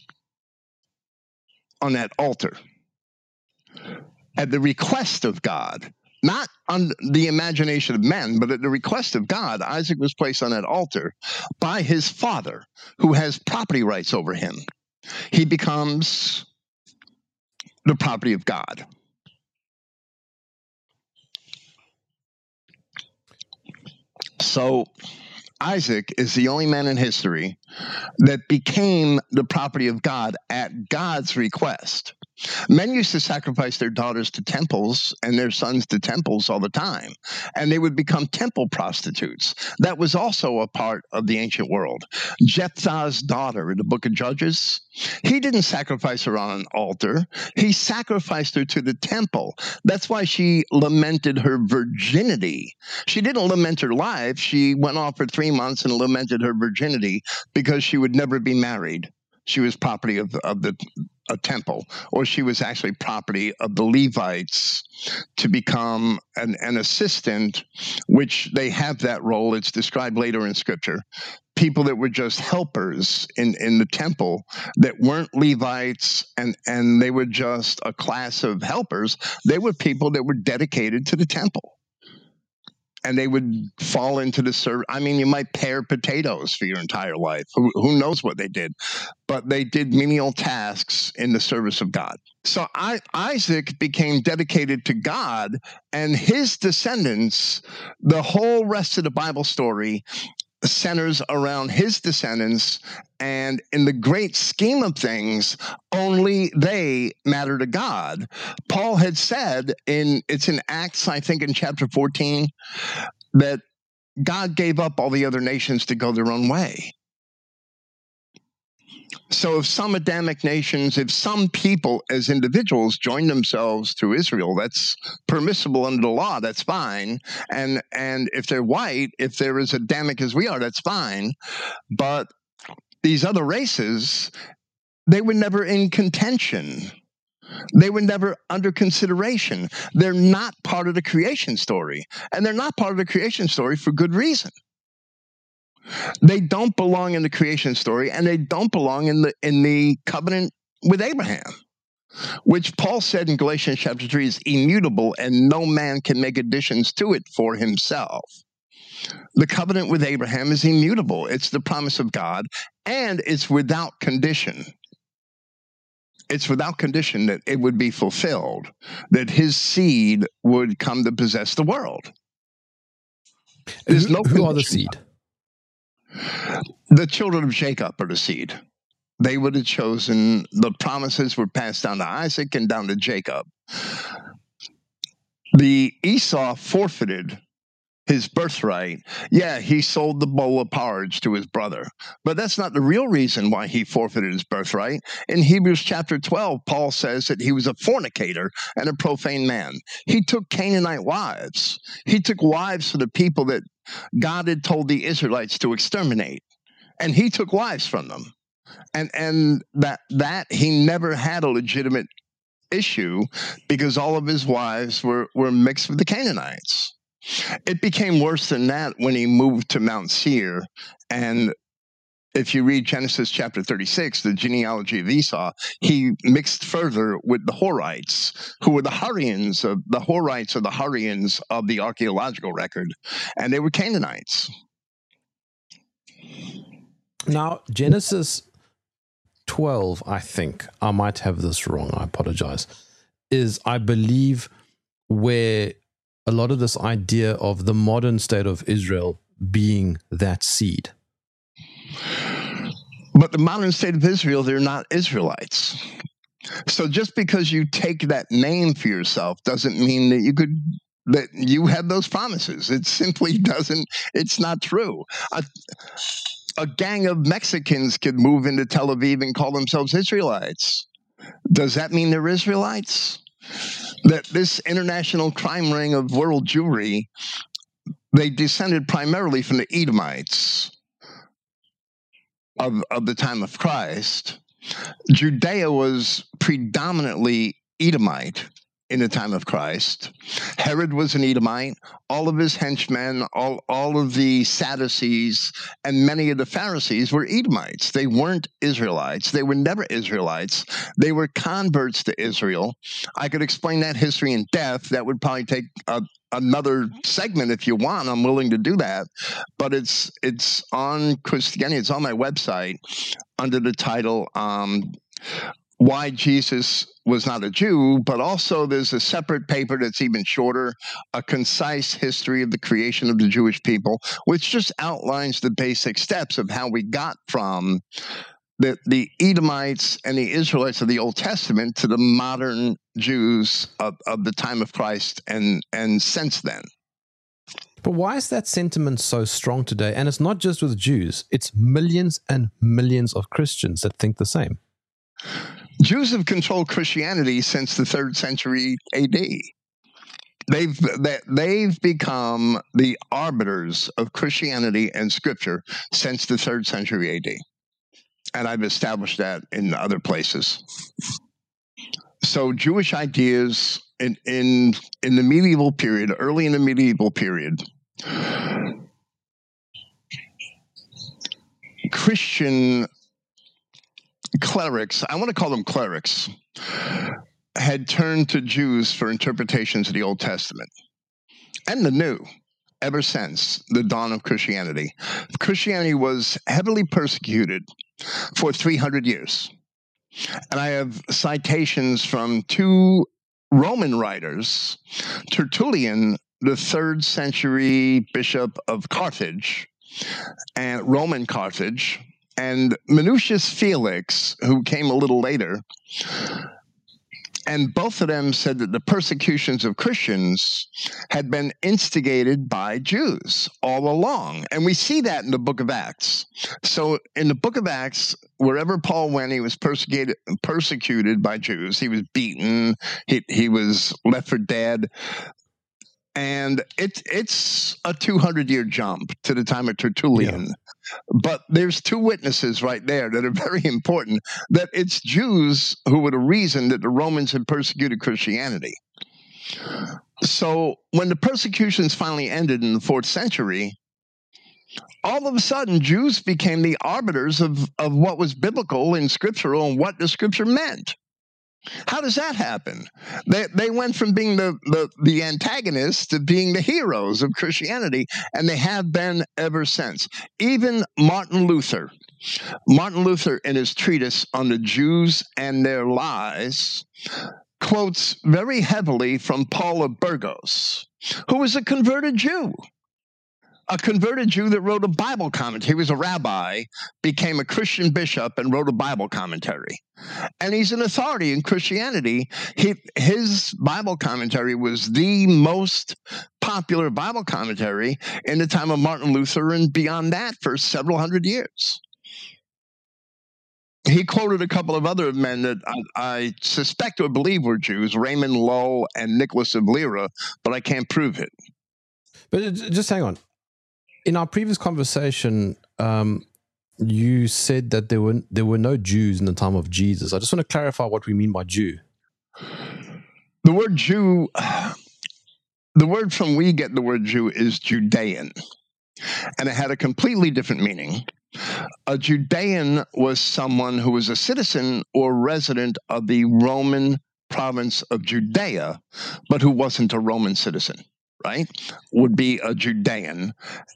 [SPEAKER 3] on that altar, at the request of God, not on the imagination of men, but at the request of God, Isaac was placed on that altar by his father, who has property rights over him. He becomes the property of God. So Isaac is the only man in history that became the property of God at God's request. Men used to sacrifice their daughters to temples and their sons to temples all the time, and they would become temple prostitutes. That was also a part of the ancient world. Jephthah's daughter in the book of Judges, he didn't sacrifice her on an altar. He sacrificed her to the temple. That's why she lamented her virginity. She didn't lament her life. She went off for 3 months and lamented her virginity because she would never be married. She was property of a temple, or she was actually property of the Levites to become an assistant, which they have that role. It's described later in Scripture. People that were just helpers in the temple that weren't Levites, and they were just a class of helpers. They were people that were dedicated to the temple. And they would fall into the service. I mean, you might pare potatoes for your entire life. Who knows what they did? But they did menial tasks in the service of God. So Isaac became dedicated to God, and his descendants, the whole rest of the Bible story centers around his descendants, and in the great scheme of things, only they matter to God. Paul had said it's in Acts, I think in chapter 14, that God gave up all the other nations to go their own way. So if some Adamic nations, if some people as individuals join themselves to Israel, that's permissible under the law, that's fine. And if they're white, if they're as Adamic as we are, that's fine. But these other races, they were never in contention. They were never under consideration. They're not part of the creation story. And they're not part of the creation story for good reason. They don't belong in the creation story, and they don't belong in the covenant with Abraham, which Paul said in Galatians chapter 3 is immutable, and no man can make additions to it for himself. The covenant with Abraham is immutable. It's the promise of God, and it's without condition. It's without condition that it would be fulfilled, that his seed would come to possess the world. There's no
[SPEAKER 2] who are the seed?
[SPEAKER 3] The children of Jacob are the seed. They would have chosen, the promises were passed down to Isaac and down to Jacob. The Esau forfeited his birthright. Yeah, he sold the bowl of porridge to his brother, but that's not the real reason why he forfeited his birthright. In Hebrews chapter 12, Paul says that he was a fornicator and a profane man. He took Canaanite wives. He took wives for the people that God had told the Israelites to exterminate, and he took wives from them. And that he never had a legitimate issue because all of his wives were mixed with the Canaanites. It became worse than that when he moved to Mount Seir. And if you read Genesis chapter 36, the genealogy of Esau, he mixed further with the Horites, who were the Hurrians of the Horites or the Hurrians of the archaeological record, and they were Canaanites.
[SPEAKER 2] Now, Genesis 12, I think, I might have this wrong, I apologize, is, I believe, where a lot of this idea of the modern state of Israel being that seed.
[SPEAKER 3] But the modern state of Israel, they're not Israelites. So just because you take that name for yourself doesn't mean that you have those promises. It simply doesn't. It's not true. A gang of Mexicans could move into Tel Aviv and call themselves Israelites. Does that mean they're Israelites? That this international crime ring of world Jewry, they descended primarily from the Edomites of the time of Christ. Judea was predominantly Edomite in the time of Christ. Herod was an Edomite. All of his henchmen, all of the Sadducees, and many of the Pharisees were Edomites. They weren't Israelites. They were never Israelites. They were converts to Israel. I could explain that history in depth. That would probably take another segment if you want. I'm willing to do that. But it's on Christianity. It's on my website under the title why Jesus was not a Jew, but also there's a separate paper that's even shorter, A Concise History of the Creation of the Jewish People, which just outlines the basic steps of how we got from the Edomites and the Israelites of the Old Testament to the modern Jews of the time of Christ and since then.
[SPEAKER 2] But why is that sentiment so strong today? And it's not just with Jews, it's millions and millions of Christians that think the same.
[SPEAKER 3] Jews have controlled Christianity since the 3rd century AD. They've become the arbiters of Christianity and Scripture since the 3rd century AD. And I've established that in other places. So Jewish ideas in the medieval period, early in the medieval period, Christian clerics, I want to call them clerics, had turned to Jews for interpretations of the Old Testament and the New. Ever since the dawn of Christianity, Christianity was heavily persecuted for 300 years. And I have citations from 2 Roman writers, Tertullian, the 3rd century bishop of Carthage, and Roman Carthage, and Minucius Felix, who came a little later. And both of them said that the persecutions of Christians had been instigated by Jews all along. And we see that in the book of Acts. So in the book of Acts, wherever Paul went, he was persecuted by Jews. He was beaten. He was left for dead. And it's a 200-year jump to the time of Tertullian. Yeah. But there's 2 witnesses right there that are very important, that it's Jews who were the reason that the Romans had persecuted Christianity. So when the persecutions finally ended in the 4th century, all of a sudden Jews became the arbiters of what was biblical and scriptural and what the Scripture meant. How does that happen? They went from being the antagonists to being the heroes of Christianity, and they have been ever since. Even Martin Luther in his treatise on the Jews and their lies, quotes very heavily from Paul of Burgos, who was a converted Jew. A converted Jew that wrote a Bible commentary. He was a rabbi, became a Christian bishop, and wrote a Bible commentary. And he's an authority in Christianity. His Bible commentary was the most popular Bible commentary in the time of Martin Luther and beyond that for several hundred years. He quoted a couple of other men that I suspect or believe were Jews, Raymond Lull and Nicholas of Lyra, but I can't prove it.
[SPEAKER 2] But just hang on. In our previous conversation, you said that there were no Jews in the time of Jesus. I just want to clarify what we mean by Jew.
[SPEAKER 3] The word Jew, the word from we get the word Jew is Judean, and it had a completely different meaning. A Judean was someone who was a citizen or resident of the Roman province of Judea, but who wasn't a Roman citizen, right? Would be a Judean.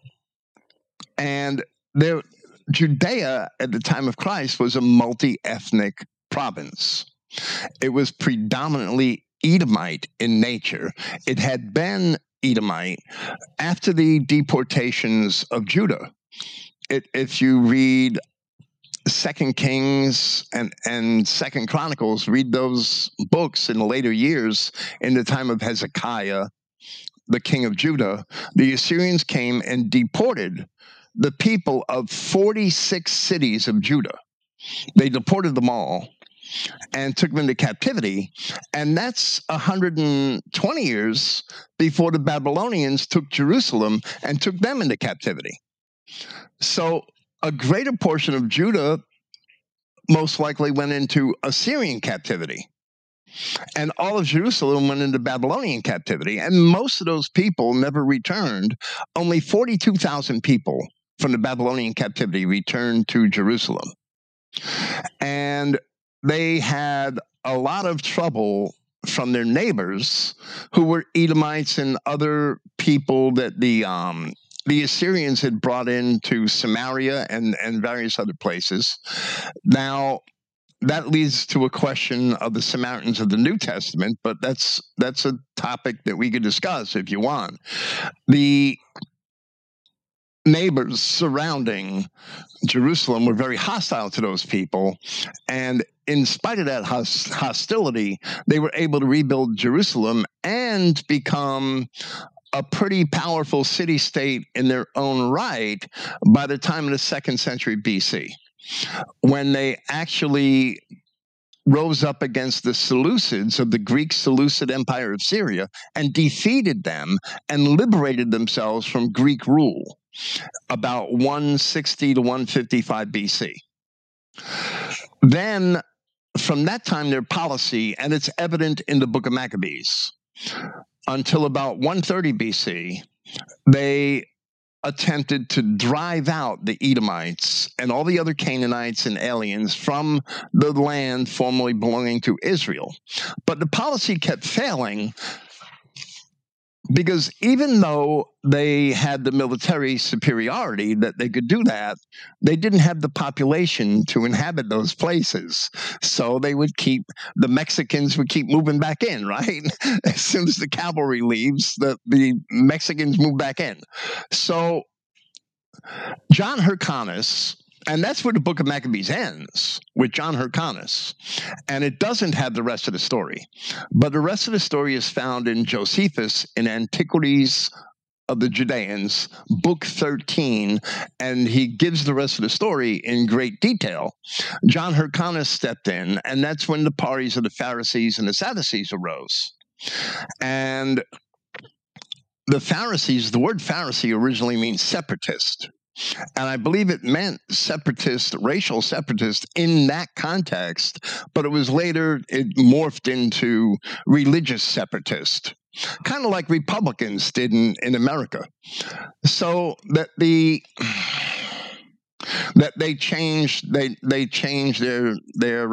[SPEAKER 3] And Judea at the time of Christ was a multi-ethnic province. It was predominantly Edomite in nature. It had been Edomite after the deportations of Judah. If you read 2 Kings and 2 Chronicles, read those books in the later years in the time of Hezekiah, the king of Judah, the Assyrians came and deported the people of 46 cities of Judah. They deported them all and took them into captivity. And that's 120 years before the Babylonians took Jerusalem and took them into captivity. So a greater portion of Judah most likely went into Assyrian captivity. And all of Jerusalem went into Babylonian captivity. And most of those people never returned. Only 42,000 people from the Babylonian captivity returned to Jerusalem. And they had a lot of trouble from their neighbors who were Edomites and other people that the Assyrians had brought into Samaria and various other places. Now, that leads to a question of the Samaritans of the New Testament, but that's a topic that we could discuss if you want. The neighbors surrounding Jerusalem were very hostile to those people, and in spite of that hostility, they were able to rebuild Jerusalem and become a pretty powerful city-state in their own right by the time of the 2nd century BC, when they actually rose up against the Seleucids of the Greek Seleucid Empire of Syria and defeated them and liberated themselves from Greek rule about 160 to 155 BC. Then, from that time, their policy, and it's evident in the book of Maccabees, until about 130 BC, they attempted to drive out the Edomites and all the other Canaanites and aliens from the land formerly belonging to Israel. But the policy kept failing because even though they had the military superiority that they could do that, they didn't have the population to inhabit those places. So the Mexicans would keep moving back in, right? As soon as the cavalry leaves, the Mexicans move back in. So John Hyrcanus, and that's where the book of Maccabees ends, with John Hyrcanus. And it doesn't have the rest of the story. But the rest of the story is found in Josephus in Antiquities of the Judeans, book 13, and he gives the rest of the story in great detail. John Hyrcanus stepped in, and that's when the parties of the Pharisees and the Sadducees arose. And the Pharisees, the word Pharisee originally means separatist. And I believe it meant separatist, racial separatist in that context, but it morphed into religious separatist, kind of like Republicans did in America. So that they changed their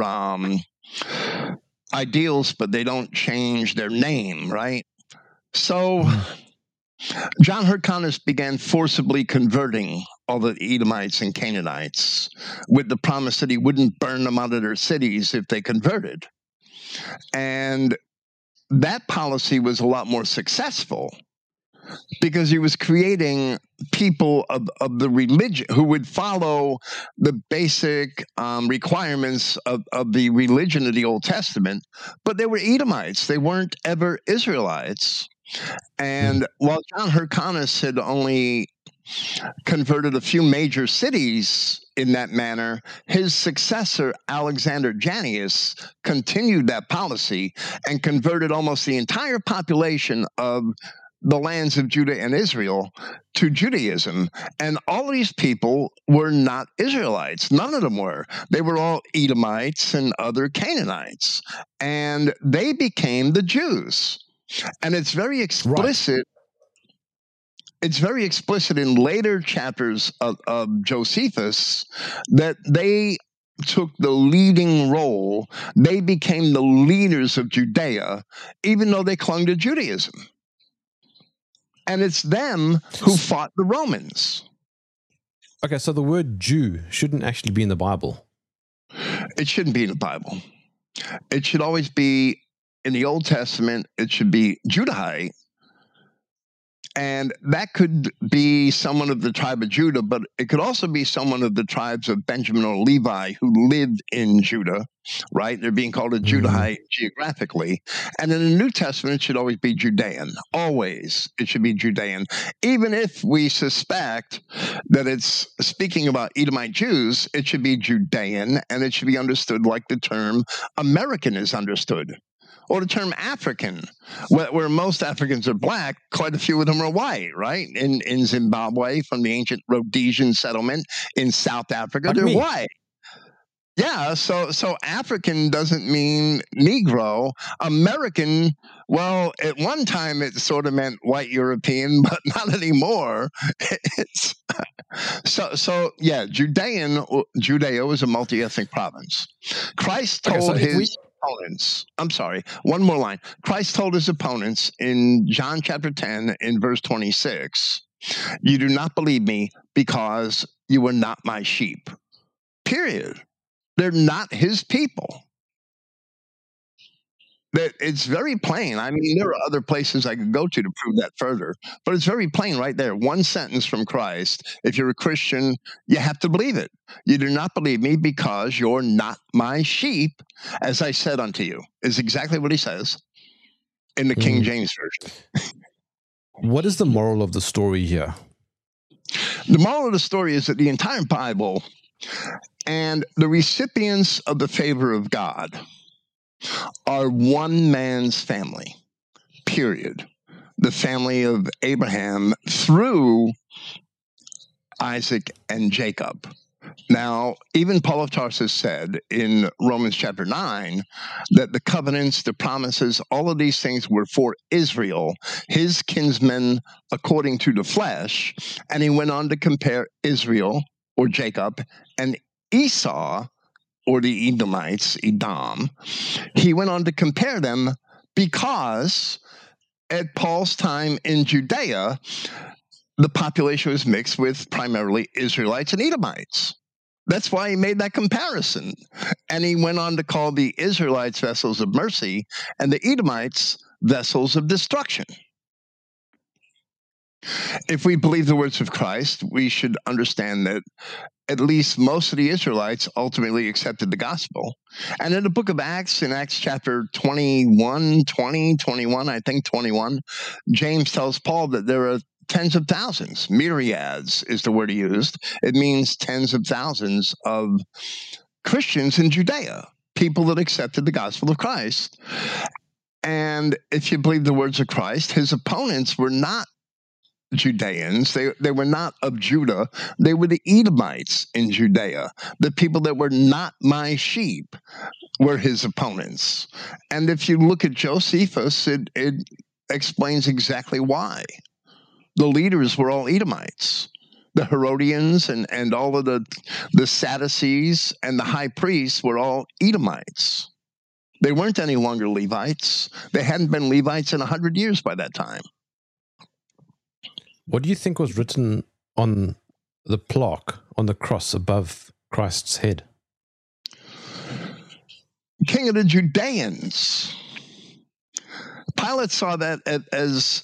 [SPEAKER 3] ideals, but they don't change their name, right? So John Hyrcanus began forcibly converting all the Edomites and Canaanites with the promise that he wouldn't burn them out of their cities if they converted. And that policy was a lot more successful because he was creating people of the religion who would follow the basic requirements of the religion of the Old Testament, but they were Edomites. They weren't ever Israelites. And while John Hyrcanus had only converted a few major cities in that manner, his successor, Alexander Jannaeus, continued that policy and converted almost the entire population of the lands of Judah and Israel to Judaism. And all of these people were not Israelites. None of them were. They were all Edomites and other Canaanites. And they became the Jews. And it's very explicit. Right. It's very explicit in later chapters of Josephus that they took the leading role. They became the leaders of Judea, even though they clung to Judaism. And it's them who fought the Romans.
[SPEAKER 2] Okay, so the word Jew shouldn't actually be in the Bible.
[SPEAKER 3] It shouldn't be in the Bible. It should always be in the Old Testament. It should be Judahite. And that could be someone of the tribe of Judah, but it could also be someone of the tribes of Benjamin or Levi who lived in Judah, right? They're being called a Judahite geographically. And in the New Testament, it should always be Judean. Always, it should be Judean. Even if we suspect that it's speaking about Edomite Jews, it should be Judean, and it should be understood like the term American is understood. Or the term African, where most Africans are black, quite a few of them are white, right? In Zimbabwe, from the ancient Rhodesian settlement in South Africa, they're white. Yeah, so African doesn't mean Negro. American, well, at one time it sort of meant white European, but not anymore. So yeah, Judea is a multi-ethnic province. Christ told his opponents, I'm sorry, one more line. Christ told his opponents in John chapter 10 in verse 26, you do not believe me because you are not my sheep. Period. They're not his people. That it's very plain. I mean, there are other places I could go to prove that further, but it's very plain right there. One sentence from Christ. If you're a Christian, you have to believe it. You do not believe me because you're not my sheep, as I said unto you, is exactly what he says in the King James Version.
[SPEAKER 2] What is the moral of the story here?
[SPEAKER 3] The moral of the story is that the entire Bible and the recipients of the favor of God are one man's family, period. The family of Abraham through Isaac and Jacob. Now, even Paul of Tarsus said in Romans chapter 9 that the covenants, the promises, all of these things were for Israel, his kinsmen according to the flesh. And he went on to compare Israel, or Jacob, and Esau, or the Edomites, Edom. He went on to compare them because at Paul's time in Judea, the population was mixed with primarily Israelites and Edomites. That's why he made that comparison. And he went on to call the Israelites vessels of mercy and the Edomites vessels of destruction. If we believe the words of Christ, we should understand that at least most of the Israelites ultimately accepted the gospel. And in the book of Acts, in Acts chapter 21, I think 21, James tells Paul that there are tens of thousands, myriads is the word he used. It means tens of thousands of Christians in Judea, people that accepted the gospel of Christ. And if you believe the words of Christ, his opponents were not Judeans. They were not of Judah. They were the Edomites in Judea. The people that were not my sheep were his opponents. And if you look at Josephus, it explains exactly why. The leaders were all Edomites. The Herodians and all of the Sadducees and the high priests were all Edomites. They weren't any longer Levites. They hadn't been Levites in 100 years by that time.
[SPEAKER 2] What do you think was written on the plaque, on the cross above Christ's head?
[SPEAKER 3] King of the Judeans. Pilate saw that as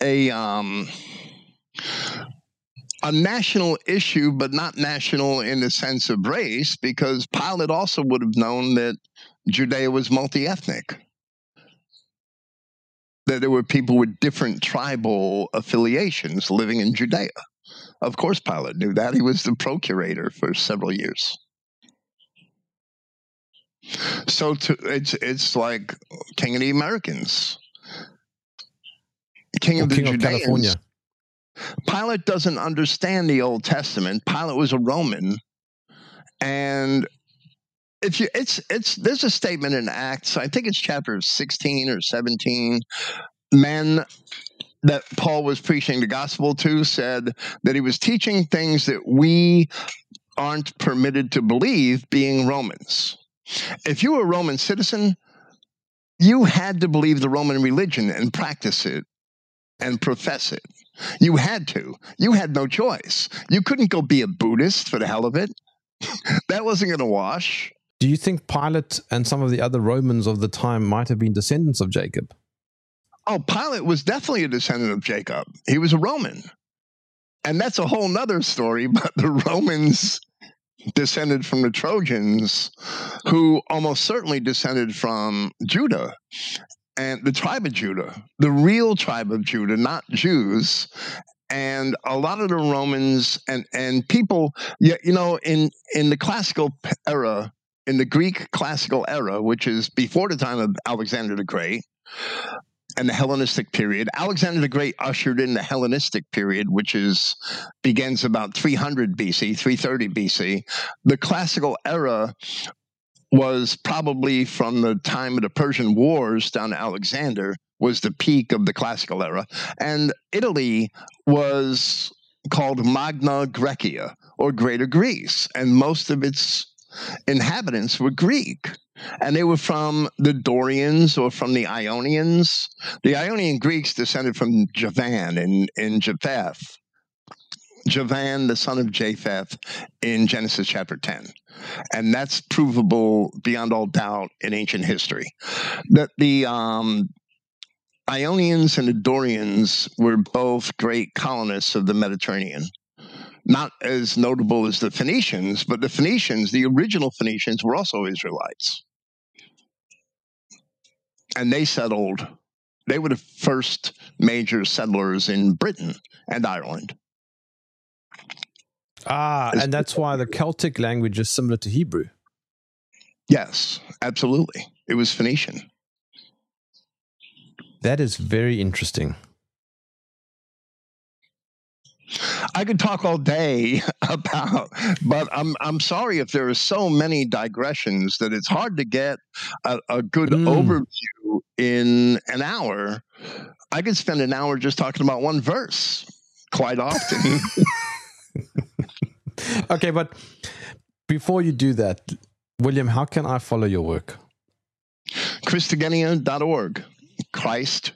[SPEAKER 3] a national issue, but not national in the sense of race, because Pilate also would have known that Judea was multi-ethnic, that there were people with different tribal affiliations living in Judea. Of course, Pilate knew that. He was the procurator for several years. So it's like King of the Americans, King of the Judeans. Of California. Pilate doesn't understand the Old Testament. Pilate was a Roman, and there's a statement in Acts, I think it's chapter 16 or 17, men that Paul was preaching the gospel to said that he was teaching things that we aren't permitted to believe, being Romans. If you were a Roman citizen, you had to believe the Roman religion and practice it and profess it. You had to. You had no choice. You couldn't go be a Buddhist for the hell of it. That wasn't going to wash.
[SPEAKER 2] Do you think Pilate and some of the other Romans of the time might have been descendants of Jacob?
[SPEAKER 3] Oh, Pilate was definitely a descendant of Jacob. He was a Roman. And that's a whole nother story, but the Romans descended from the Trojans, who almost certainly descended from Judah and the tribe of Judah, the real tribe of Judah, not Jews. And a lot of the Romans and people, in the classical era, in the Greek classical era, which is before the time of Alexander the Great and the Hellenistic period, Alexander the Great ushered in the Hellenistic period, which begins about 300 BC, 330 BC. The classical era was probably from the time of the Persian Wars down to Alexander, was the peak of the classical era. And Italy was called Magna Graecia, or Greater Greece, and most of its inhabitants were Greek. And they were from the Dorians or from the Ionians. The Ionian Greeks descended from Javan in Japheth. Javan, the son of Japheth, in Genesis chapter 10. And that's provable beyond all doubt in ancient history. That the Ionians and the Dorians were both great colonists of the Mediterranean. Not as notable as the Phoenicians, but the Phoenicians, the original Phoenicians, were also Israelites. And they settled. They were the first major settlers in Britain and Ireland.
[SPEAKER 2] And that's why the Celtic language is similar to Hebrew.
[SPEAKER 3] Yes, absolutely. It was Phoenician.
[SPEAKER 2] That is very interesting.
[SPEAKER 3] I could talk all day about, but I'm sorry if there are so many digressions that it's hard to get a good overview in an hour. I could spend an hour just talking about one verse quite often.
[SPEAKER 2] Okay, but before you do that, William, how can I follow your work?
[SPEAKER 3] Christogenea.org. Christ,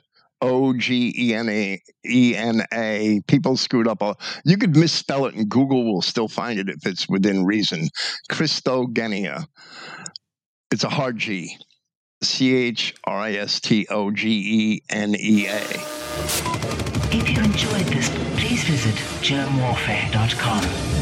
[SPEAKER 3] O-G-E-N-A. People screwed up. You could misspell it and Google will still find it if it's within reason. Christogenea. It's a hard G. CHRISTOGENEA.
[SPEAKER 1] If you enjoyed this, please visit germwarfare.com.